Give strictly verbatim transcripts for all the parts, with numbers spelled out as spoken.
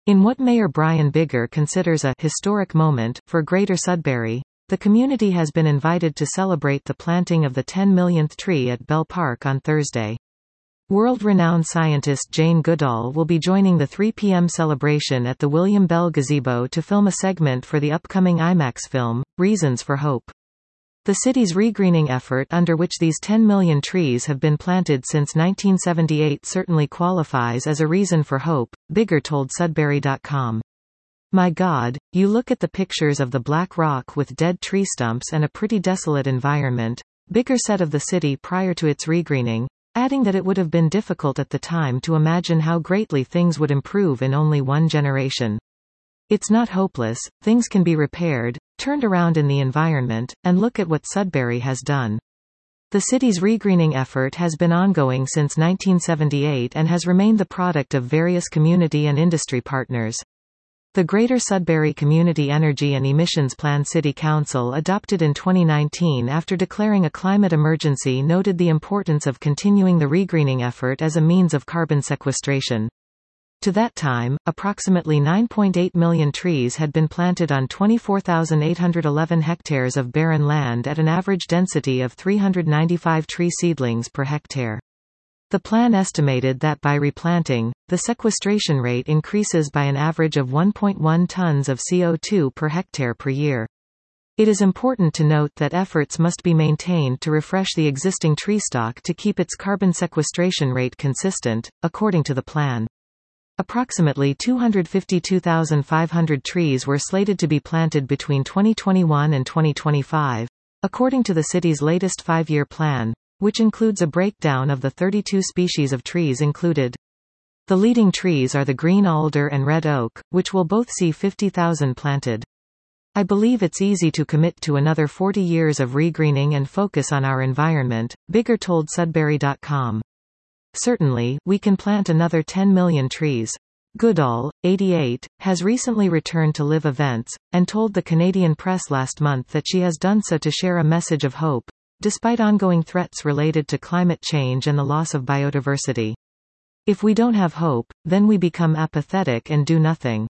In what Mayor Brian Biggar considers a historic moment for Greater Sudbury, the community has been invited to celebrate the planting of the ten millionth tree at Bell Park on Thursday. World-renowned scientist Jane Goodall will be joining the three p m celebration at the William Bell Gazebo to film a segment for the upcoming IMAX film, Reasons for Hope. The city's regreening effort, under which these ten million trees have been planted since nineteen seventy-eight, certainly qualifies as a reason for hope, Biggar told Sudbury dot com. My God, you look at the pictures of the black rock with dead tree stumps and a pretty desolate environment, Biggar said of the city prior to its regreening, adding that it would have been difficult at the time to imagine how greatly things would improve in only one generation. It's not hopeless, things can be repaired, turned around in the environment, and look at what Sudbury has done. The city's regreening effort has been ongoing since nineteen seventy-eight and has remained the product of various community and industry partners. The Greater Sudbury Community Energy and Emissions Plan City Council, adopted in twenty nineteen after declaring a climate emergency, noted the importance of continuing the regreening effort as a means of carbon sequestration. To that time, approximately nine point eight million trees had been planted on twenty-four thousand eight hundred eleven hectares of barren land at an average density of three hundred ninety-five tree seedlings per hectare. The plan estimated that by replanting, the sequestration rate increases by an average of one point one tons of C O two per hectare per year. It is important to note that efforts must be maintained to refresh the existing tree stock to keep its carbon sequestration rate consistent, according to the plan. Approximately two hundred fifty-two thousand five hundred trees were slated to be planted between twenty twenty-one and twenty twenty-five, according to the city's latest five-year plan, which includes a breakdown of the thirty-two species of trees included. The leading trees are the green alder and red oak, which will both see fifty thousand planted. I believe it's easy to commit to another forty years of regreening and focus on our environment, Biggar told Sudbury dot com. Certainly, we can plant another ten million trees. Goodall, eighty-eight, has recently returned to live events, and told the Canadian press last month that she has done so to share a message of hope, despite ongoing threats related to climate change and the loss of biodiversity. If we don't have hope, then we become apathetic and do nothing.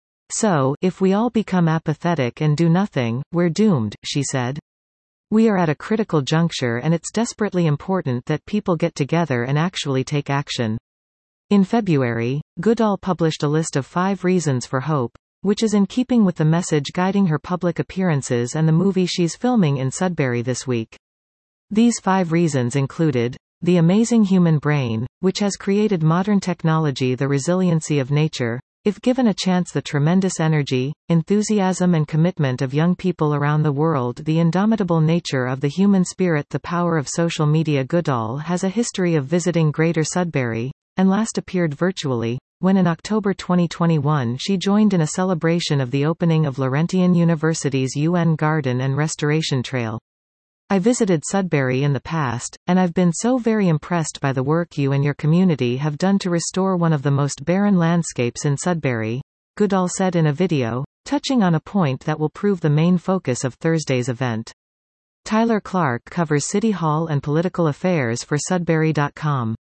So, if we all become apathetic and do nothing, we're doomed, she said. We are at a critical juncture and it's desperately important that people get together and actually take action. In February, Goodall published a list of five reasons for hope, which is in keeping with the message guiding her public appearances and the movie she's filming in Sudbury this week. These five reasons included the amazing human brain, which has created modern technology, the resiliency of nature, if given a chance, the tremendous energy, enthusiasm and commitment of young people around the world, the indomitable nature of the human spirit, the power of social media. Goodall has a history of visiting Greater Sudbury, and last appeared virtually, when in October twenty twenty-one she joined in a celebration of the opening of Laurentian University's U N Garden and Restoration Trail. I visited Sudbury in the past, and I've been so very impressed by the work you and your community have done to restore one of the most barren landscapes in Sudbury, Goodall said in a video, touching on a point that will prove the main focus of Thursday's event. Tyler Clark covers City Hall and political affairs for Sudbury dot com.